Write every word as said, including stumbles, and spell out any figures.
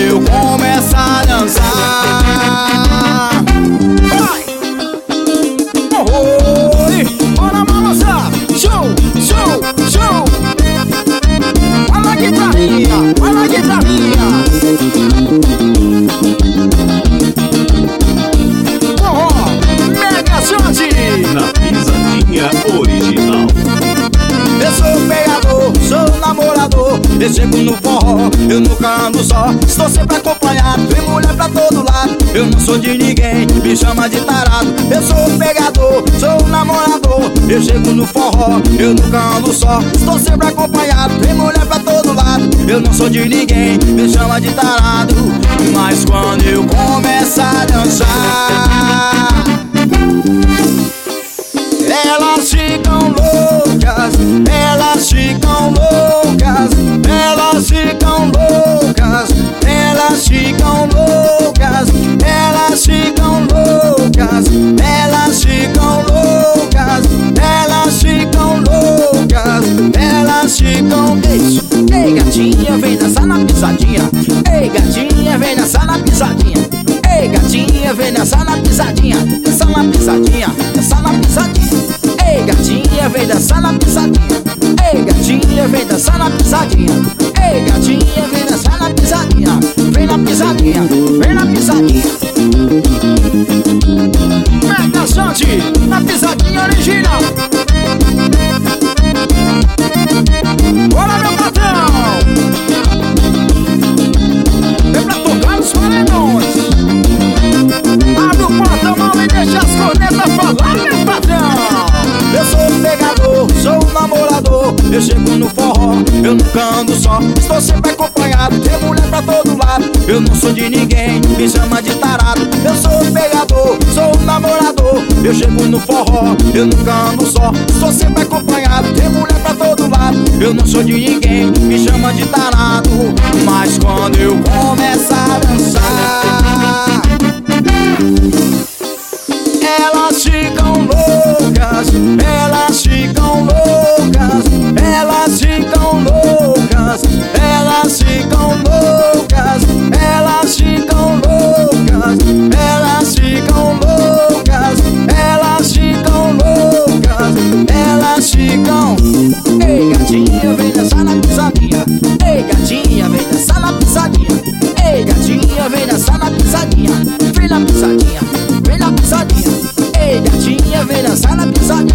eu começo a dançar. Vai! Oi! Bora balançar! Show! Show! Show! Vai na guitarrinha! Vai na guitarrinha! Forró! Mega Shot! Na pisadinha original. Eu sou pegador, sou namorador. Eu chego no forró, eu nunca ando só. Estou sempre acompanhado, tem mulher pra todo lado. Eu não sou de ninguém, me chama de tarado. Eu sou pegador, sou namorador. Eu chego no forró, eu nunca ando só. Estou sempre acompanhado, tem mulher pra todo lado. Eu não sou de ninguém, me chama de tarado. Mas quando eu começo a dançar, elas ficam loucas, elas ficam loucas, elas ficam loucas, elas ficam loucas, elas ficam loucas, elas ficam loucas, elas ficam loucas, elas ficam. Ei, gatinha, vem dançar na pisadinha. Ei, gatinha, vem dançar na pisadinha. Ei, gatinha, vem dançar na pisadinha. Dançar na pisadinha, dançar na pisadinha. Ei, gatinha, vem dançar na pisadinha. Ei, gatinha, vem dançar na pisadinha. Ei, gatinha, vem dançar na pisadinha. Vem na pisadinha, vem na pisadinha. Mega Shot, na pisadinha original. Bora, meu patrão! Vem pra tocar nos paredões. Abre o porta-mão e deixa as cornetas falar, meu patrão. Eu sou pegador, sou namorador. Eu chego no forró, eu nunca ando só. Estou sempre acompanhado, tem mulher pra todo lado. Eu não sou de ninguém, me chama de tarado. Eu sou pegador, sou namorador. Eu chego no forró, eu nunca ando só. Estou sempre acompanhado, tem mulher pra todo lado. Eu não sou de ninguém, me chama de tarado. Mas quando eu começo a dançar, elas ficam loucas, elas ficam loucas, elas ficam loucas, elas ficam loucas, elas ficam loucas, elas ficam loucas, elas ficam loucas, elas ficam. Ei, gatinha, vem dançar na pisadinha. Ei, gatinha, vem dançar na pisadinha. Ei, gatinha, vem dançar na pisadinha. Vem na pisadinha, vem na pisadinha. Ei, gatinha, vem dançar na pisadinha.